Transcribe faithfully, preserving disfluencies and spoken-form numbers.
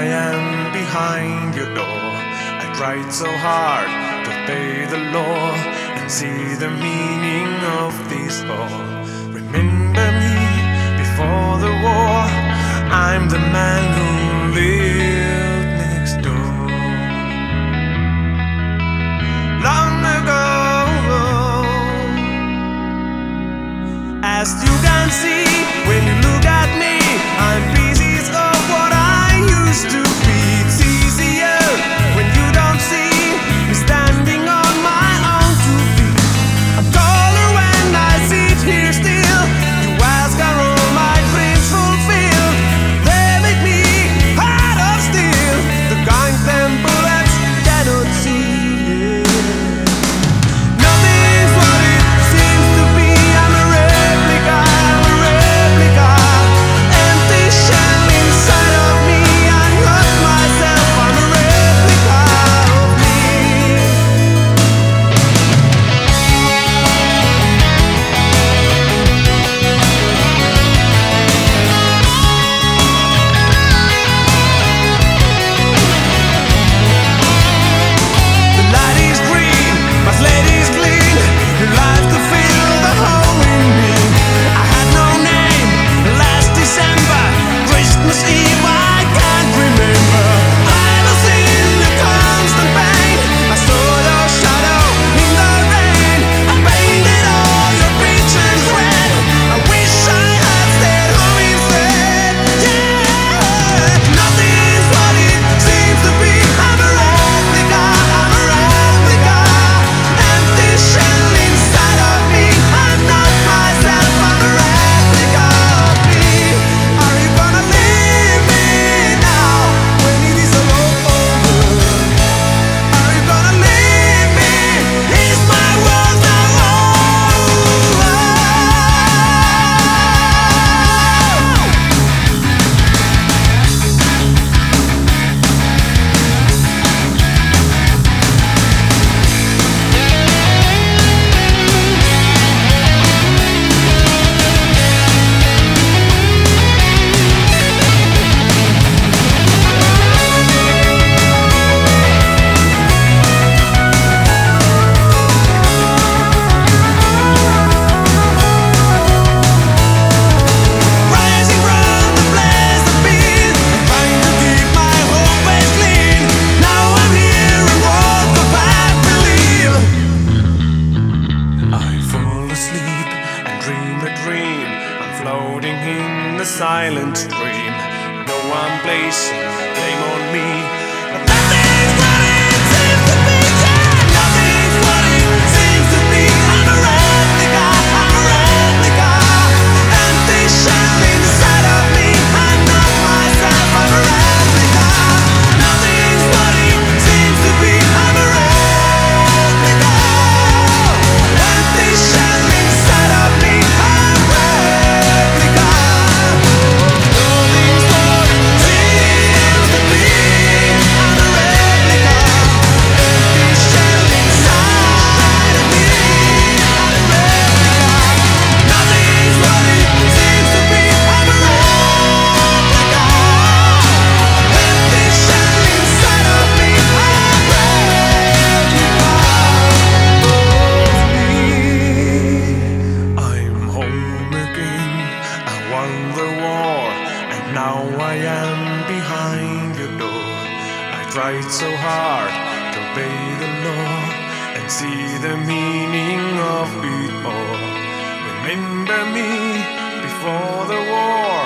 I am behind your door. I tried so hard to obey the law and see the meaning of this all. Remember me before the war. I'm the man who lived next door. Long ago, as you can see when you look at me, I'm pieces of what I used to be. It's easier when you don't see me standing on my own two feet. I'm taller when I sit here still. You ask are all my dreams fulfilled. They make me heart of steel, the kind them bullets cannot see. Nothing's what it seems to be. I'm a replica, I'm a replica. Empty shell inside of me. I'm not myself, I'm a replica of me. The light is green, my slate is clean. Your life to fill the hole in me. I had no name last December, Christmas Eve I can't remember. I was in the constant pain. I saw your shadow in the rain. I painted all your pictures red. I wish I had stayed home instead. Yeah, nothing's what it seems to be. I'm a replica, I'm a replica. Empty shell inside of me. I'm not myself, I'm a replica of me. Are you gonna leave me now when it is all over? Are you gonna leave me? Is my world now over? Rising from the place I've been, trying to keep my whole face clean. Now I'm here and walk the path believe. I fall asleep and dream a dream. I'm floating in the silent stream. No one placing blame on me. But nothing's what it seems to be. Yeah, nothing's what it seems to be. I'm a replica, I'm a replica. Empty shell inside of me. I'm not myself, I'm a replica. Nothing's what it seems to be. I'm a replica. Empty shell inside of me. I'm a replica. Nothing's what it seems to be. I'm a replica. Empty shell inside of me. I'm a replica. Nothing's what it seems to be. I'm a replica. Empty shell inside of me. I'm a replica. I'm home again. I won the war, and now I am behind your door. I tried so hard to obey the law and see the meaning of it all. Remember me before the war.